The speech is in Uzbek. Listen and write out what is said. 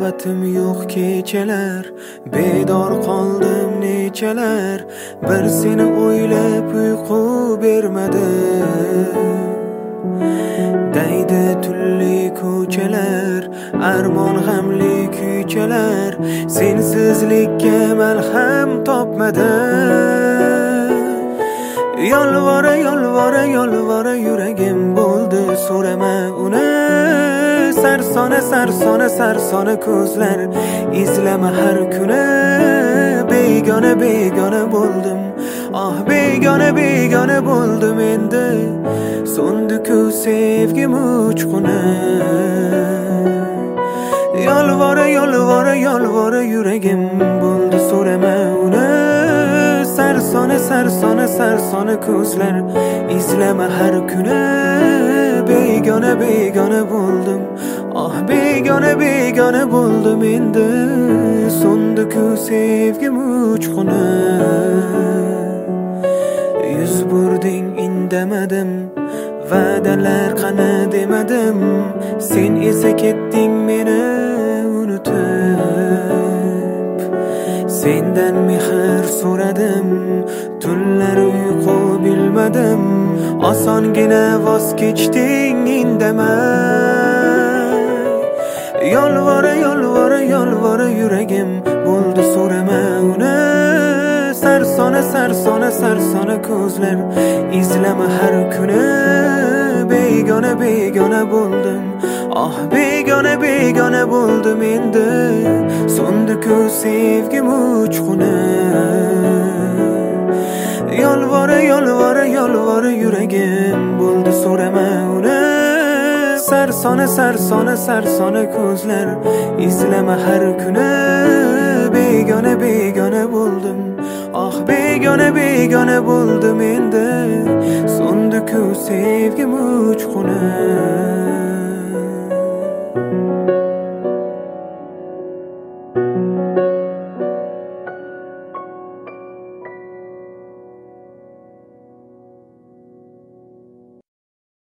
navbatim yo'q kechalar, bedor qoldim nechalar, bir seni o'ylab uyqu bermadi. Daydi tulli ko'chalar, armon g'amli kuychalar, sensizlikka malham topmadi. Yolvora yolvora yolvora yuragim bo'ldi, so'rama uni. Sarsona sarsona sarsona ko'zlar, izlama har kuni. Begona begona bo'ldim, ah begona begona bo'ldim endi. So'ndi-ku sevgim uchquni. Yolvora yolvora yolvora yuragim bo'ldi, so'rama uni. Sarsona sarsona sarsona ko'zlar, izlama har kuni. Begona begona bo'ldim, ah begona begona bo'ldim endi. So'ndi-ku sevgim uchquni. Yuz burding indamadim, va'dalar qani demadim, sen esa ketding meni unutib. Sendan mehr so'radim, tunlar uyqu bilmadim, osongina voz kechding indamay. Yolvora yolvora yolvora yuragim bo'ldi, so'rama uni. Sarsona sarsona sarsona ko'zlar, izlama har kuni. Begona begona bo'ldim, ah begona begona bo'ldim endi. So'ndi-ku sevgim uchquni. Yolvora yolvora yolvora yuragim bo'ldi, so'rama uni. Sarsona sarsona sarsona ko'zlar, izlama har kuni. Begona begona bo'ldim, ah begona begona bo'ldim endi. So'ndi-ku sevgim uchquni.